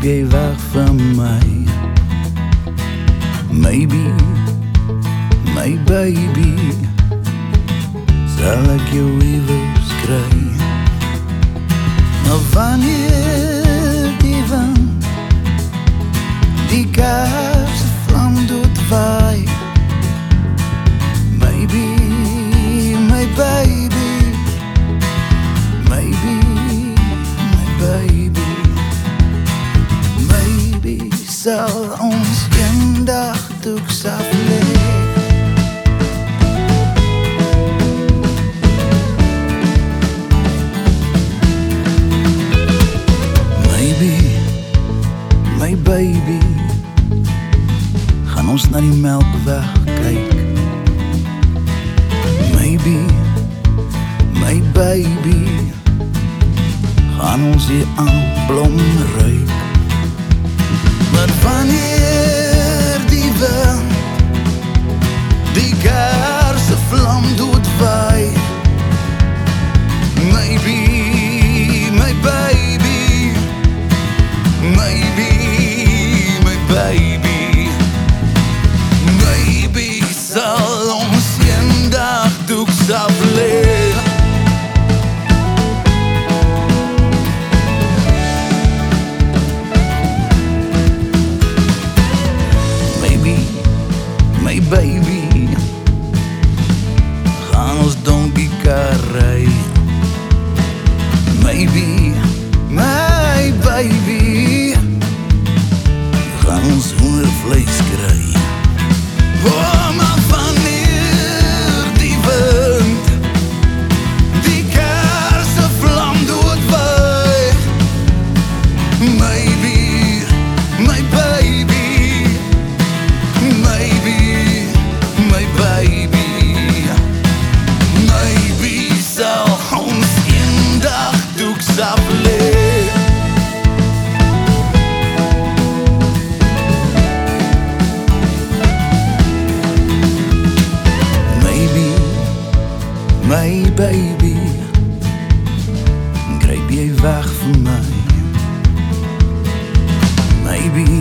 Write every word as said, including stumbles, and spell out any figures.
jy weg van my. Maybe, my baby, sal ek jou iewers kry. Maar wanneer die wind die kaarsvlam doet waai, maybe, my baby, maybe, my baby, maybe sal ons eendag doeks afleeg. My baby, gaan ons na die Melkweg kyk. Maybe, my baby, gaan ons die aandblom ruik. Maar wanneer die wind die kaarsvlam doet waai, maybe, my baby, maybe, baby, maybe sal ons eendag doeks afleeg. Maybe, my baby, gaan ons donkie kar ry. Maybe, my baby, gaan ons hoendervlees kry. Oh, maar wanneer die wind die kaarsvlam doet waai, maybe, my baby, maybe, my baby, maybe sal ons eendag doeks afleeg. My baby, gryp jy weg van my. Maybe